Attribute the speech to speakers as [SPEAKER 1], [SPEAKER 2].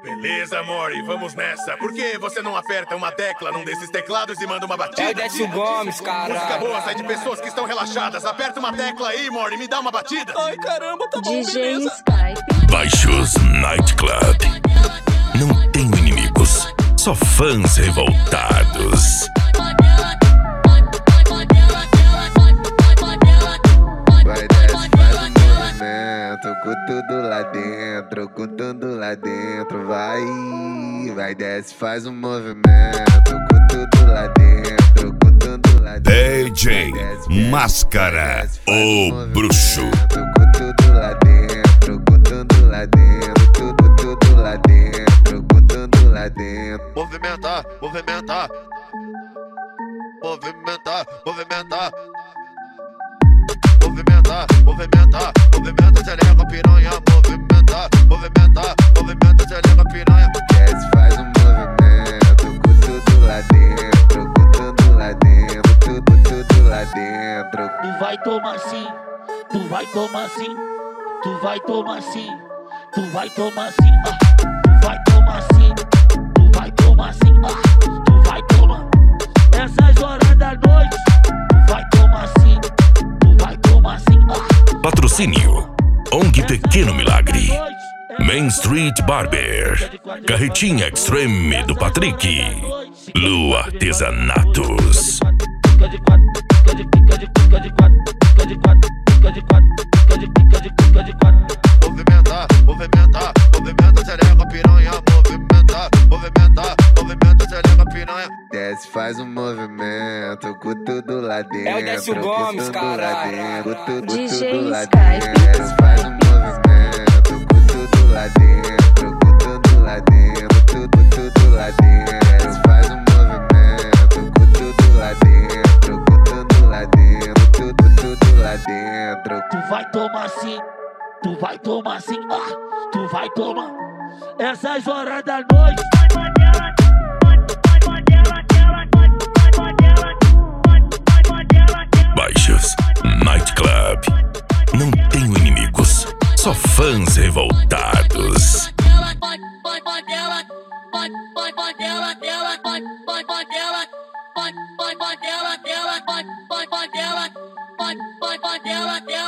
[SPEAKER 1] Beleza, amor, e vamos nessa. Por que você não aperta uma tecla num desses teclados e manda uma batida?
[SPEAKER 2] É o Décio Gomes, cara.
[SPEAKER 1] Música boa sai de pessoas que estão relaxadas. Aperta uma tecla aí, amor, e me dá uma batida.
[SPEAKER 3] Ai, caramba, tá bom,
[SPEAKER 4] DJ
[SPEAKER 3] beleza.
[SPEAKER 4] Skype.
[SPEAKER 5] Baixos Night Club. Não tenho inimigos, só fãs revoltados.
[SPEAKER 6] Vai desce, faz um movimento, com tudo lá dentro, com tudo lá dentro. Vai desce, faz um movimento, com tudo lá dentro, com tudo lá dentro.
[SPEAKER 5] DJ Máscara, o bruxo.
[SPEAKER 6] Com tudo lá dentro, com tudo lá dentro, tudo lá dentro, com tudo lá dentro.
[SPEAKER 7] Movimentar, movimentar, movimentar, movimentar. Movimentar, movimentar, movimenta, xereca, piranha. Movimentar, movimentar, movimenta, xereca, piranha.
[SPEAKER 6] Desce, faz um movimento, com tudo lá dentro, com tudo lá dentro, tudo lá dentro.
[SPEAKER 8] Tu vai tomar sim, tu vai tomar sim, tu vai tomar sim, tu vai tomar sim, tu vai tomar sim, tu vai tomar sim, tu vai tomar. Essas horas da noite, tu vai tomar sim, tu vai tomar sim,
[SPEAKER 5] Patrocínio ONG Pequeno Milagre, Main Street Barber, Carretinha Extreme do Patrick, Lu Artesanatos.
[SPEAKER 7] Movimentar, movimentar, movimenta, xereca, piranha. Movimentar, movimentar, movimenta, xereca, piranha.
[SPEAKER 6] Desce, faz um movimento, com tudo lá dentro.
[SPEAKER 2] É o Décio Gomes,
[SPEAKER 6] com tudo lá
[SPEAKER 2] cara.
[SPEAKER 6] dentro,
[SPEAKER 4] DJ
[SPEAKER 6] tudo lá
[SPEAKER 4] Skype.
[SPEAKER 6] dentro. Desce, faz um movimento, com tudo lá dentro, com tudo lá dentro, tudo lá dentro. Desce, faz um movimento, com tudo lá dentro, com tudo lá dentro, tudo lá dentro.
[SPEAKER 8] tu vai tomar sim, tu vai tomar sim, tu vai tomar. Essas horas da noite.
[SPEAKER 5] Baixos Night Club. Não tenho inimigos, só fãs revoltados.
[SPEAKER 9] Pode